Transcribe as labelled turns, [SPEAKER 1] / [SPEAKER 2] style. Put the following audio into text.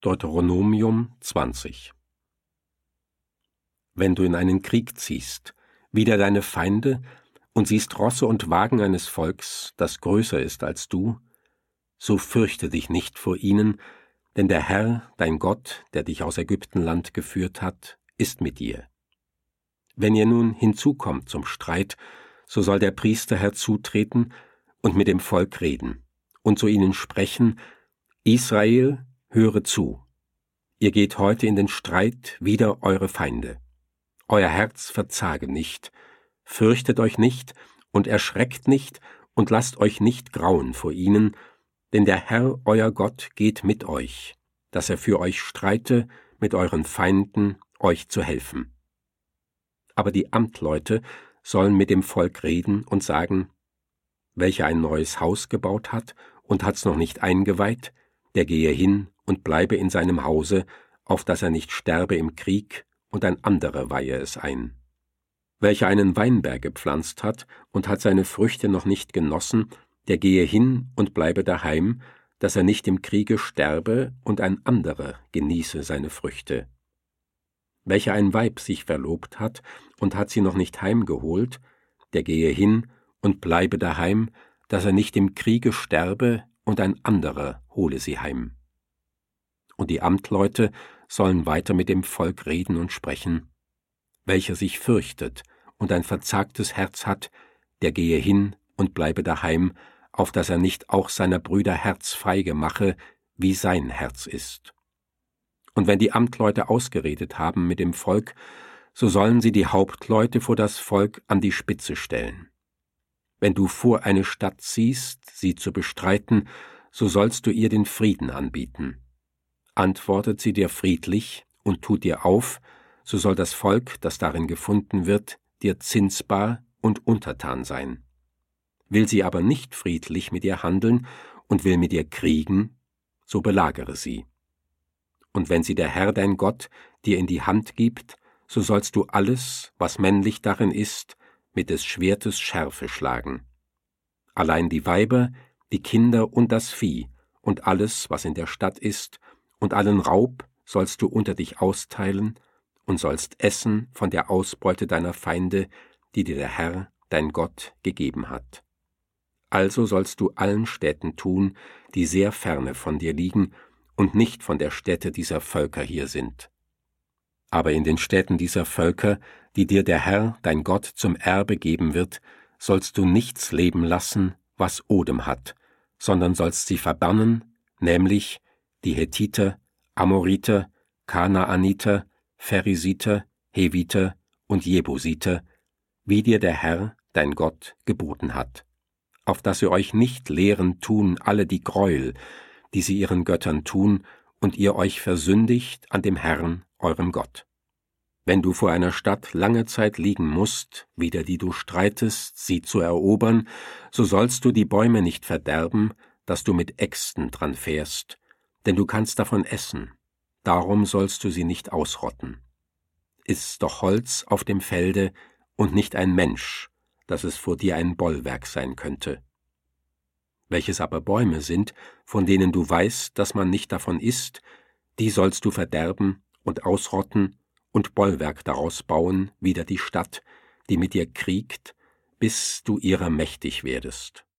[SPEAKER 1] Deuteronomium 20. Wenn du in einen Krieg ziehst, wider deine Feinde, und siehst Rosse und Wagen eines Volks, das größer ist als du, so fürchte dich nicht vor ihnen, denn der Herr, dein Gott, der dich aus Ägyptenland geführt hat, ist mit dir. Wenn ihr nun hinzukommt zum Streit, so soll der Priester herzutreten und mit dem Volk reden und zu ihnen sprechen: Israel, höre zu. Ihr geht heute in den Streit wider eure Feinde. Euer Herz verzage nicht, fürchtet euch nicht und erschreckt nicht und lasst euch nicht grauen vor ihnen, denn der Herr, euer Gott, geht mit euch, dass er für euch streite, mit euren Feinden euch zu helfen. Aber die Amtleute sollen mit dem Volk reden und sagen: Welcher ein neues Haus gebaut hat und hat's noch nicht eingeweiht, der gehe hin und bleibe in seinem Hause, auf dass er nicht sterbe im Krieg, und ein anderer weihe es ein. Welcher einen Weinberg gepflanzt hat und hat seine Früchte noch nicht genossen, der gehe hin und bleibe daheim, dass er nicht im Kriege sterbe, und ein anderer genieße seine Früchte. Welcher ein Weib sich verlobt hat und hat sie noch nicht heimgeholt, der gehe hin und bleibe daheim, dass er nicht im Kriege sterbe, und ein anderer hole sie heim. Und die Amtleute sollen weiter mit dem Volk reden und sprechen: Welcher sich fürchtet und ein verzagtes Herz hat, der gehe hin und bleibe daheim, auf dass er nicht auch seiner Brüder Herz feige mache, wie sein Herz ist. Und wenn die Amtleute ausgeredet haben mit dem Volk, so sollen sie die Hauptleute vor das Volk an die Spitze stellen. Wenn du vor eine Stadt ziehst, sie zu bestreiten, so sollst du ihr den Frieden anbieten. Antwortet sie dir friedlich und tut dir auf, so soll das Volk, das darin gefunden wird, dir zinsbar und untertan sein. Will sie aber nicht friedlich mit ihr handeln und will mit ihr kriegen, so belagere sie. Und wenn sie der Herr dein Gott dir in die Hand gibt, so sollst du alles, was männlich darin ist, mit des Schwertes Schärfe schlagen. Allein die Weiber, die Kinder und das Vieh und alles, was in der Stadt ist, und allen Raub sollst du unter dich austeilen und sollst essen von der Ausbeute deiner Feinde, die dir der Herr, dein Gott, gegeben hat. Also sollst du allen Städten tun, die sehr ferne von dir liegen und nicht von der Stätte dieser Völker hier sind. Aber in den Städten dieser Völker, die dir der Herr, dein Gott, zum Erbe geben wird, sollst du nichts leben lassen, was Odem hat, sondern sollst sie verbannen, nämlich die Hethiter, Amoriter, Kanaaniter, Pherisiter, Heviter und Jebusiter, wie dir der Herr, dein Gott, geboten hat, auf dass ihr euch nicht lehren tun alle die Gräuel, die sie ihren Göttern tun, und ihr euch versündigt an dem Herrn, eurem Gott. Wenn du vor einer Stadt lange Zeit liegen musst, wider die du streitest, sie zu erobern, so sollst du die Bäume nicht verderben, dass du mit Äxten dran fährst, denn du kannst davon essen, darum sollst du sie nicht ausrotten. Ist doch Holz auf dem Felde und nicht ein Mensch, dass es vor dir ein Bollwerk sein könnte. Welches aber Bäume sind, von denen du weißt, dass man nicht davon isst, die sollst du verderben und ausrotten und Bollwerk daraus bauen, wider die Stadt, die mit dir kriegt, bis du ihrer mächtig werdest.